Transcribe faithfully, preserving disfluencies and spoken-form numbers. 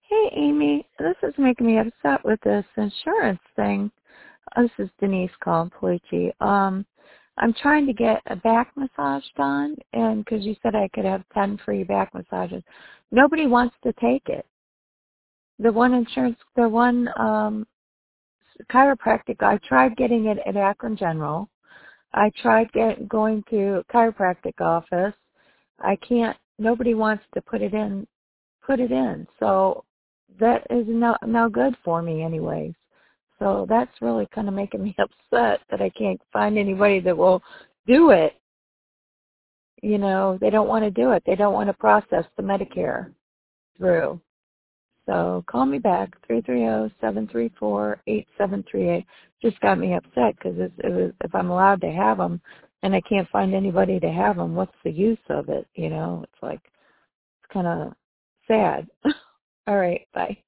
Hey, Amy, this is making me upset with this insurance thing. Uh, This is Denise calling Polici. Um, I'm trying to get a back massage done, and because you said I could have ten free back massages, nobody wants to take it. The one insurance, the one um, chiropractic, I tried getting it at Akron General. I tried get, going to a chiropractic office. I can't. Nobody wants to put it in. Put it in. So that is no no good for me, anyways. So that's really kind of making me upset that I can't find anybody that will do it. You know, they don't want to do it. They don't want to process the Medicare through. So call me back, three three zero, seven three four, eight seven three eight. Just got me upset because it was, if I'm allowed to have them and I can't find anybody to have them, what's the use of it? You know, it's like, it's kind of sad. All right, bye.